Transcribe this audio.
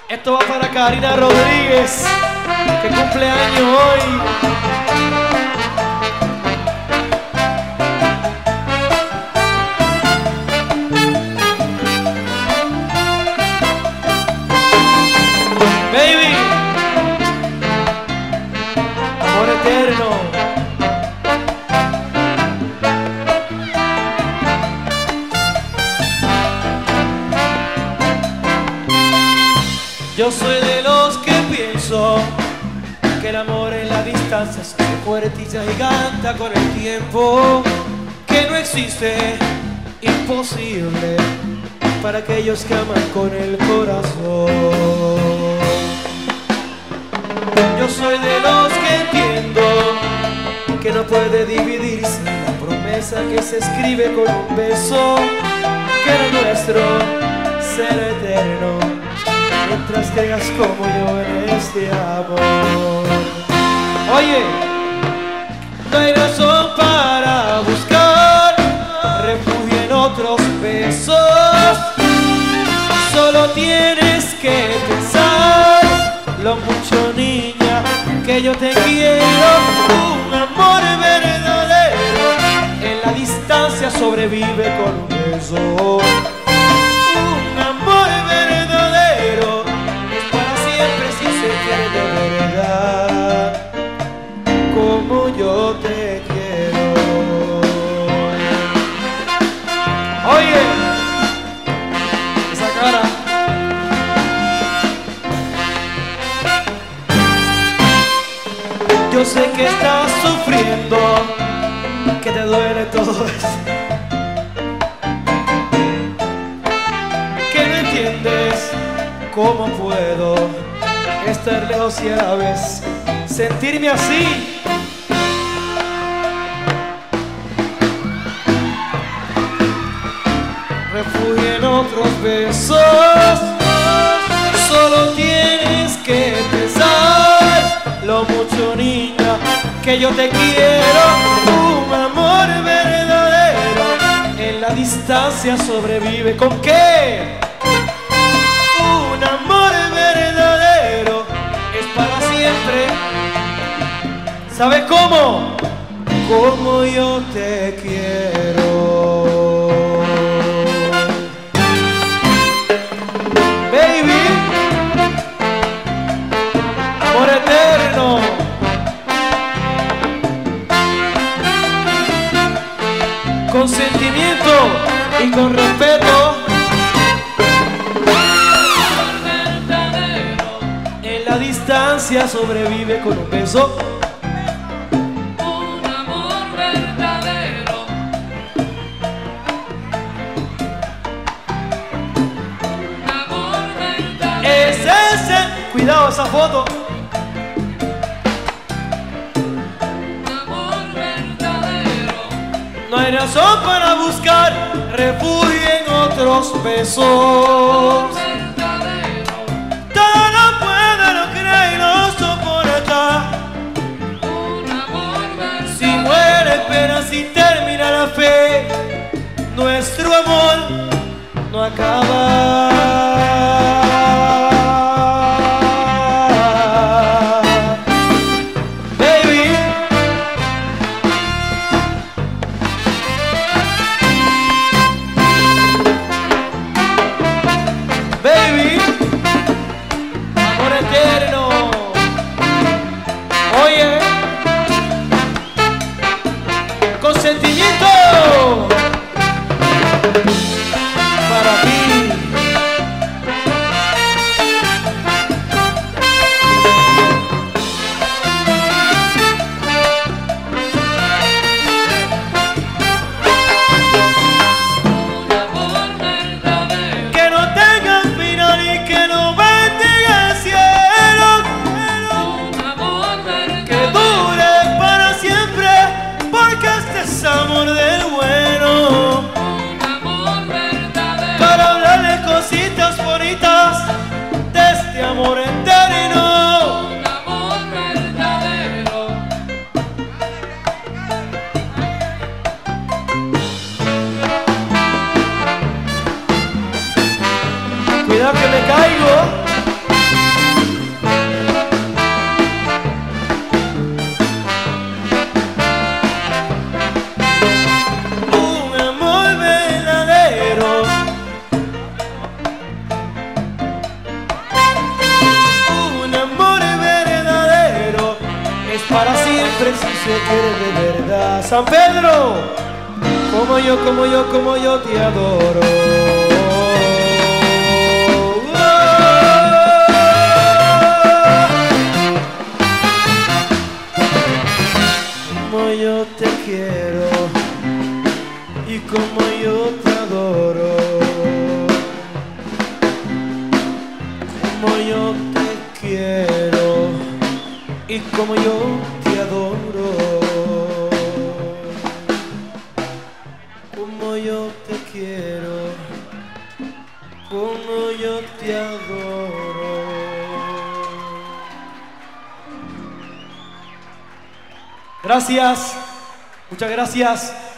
Esto va para Karina Rodríguez, que cumple años hoy. Baby, amor eterno. Yo soy de los que pienso que el amor en la distancia es fuerte y se agiganta con el tiempo, que no existe imposible para aquellos que aman con el corazón. Yo soy de los que entiendo que no puede dividirse la promesa que se escribe con un beso, que era nuestro ser eterno, mientras creas como yo en este amor. Oye, no hay razón para buscar refugio en otros besos, solo tienes que pensar lo mucho, niña, que yo te quiero. Un amor verdadero en la distancia sobrevive con un beso. Un amor verdadero es para siempre si se quiere de verdad, como yo te quiero. Oye, esa cara. Yo sé que estás sufriendo, que te duele todo eso, que no entiendes cómo puedo estar lejos y a la vez sentirme así. Refugio en otros besos, solo tienes que pensar lo mucho, niña, que yo te quiero. Un amor verdadero en la distancia sobrevive. ¿Con qué? Un amor verdadero es para siempre. ¿Sabes cómo? Como yo te quiero. Baby, amor eterno. Con sentimiento y con respeto. En la distancia sobrevive con un beso. Un amor verdadero. Un amor verdadero. Es ese. Cuidado esa foto. No hay razón para buscar refugio en otros besos. Todo lo puede, lo cree y lo soporta. Si muere espera, si termina la fe, nuestro amor no acaba. Sentimiento para ti. para siempre si se quiere de verdad. San Pedro, como yo te adoro. Como yo te quiero y como yo te adoro. Como yo te quiero y como yo te adoro. Como yo te quiero, como yo te adoro. Gracias, muchas gracias.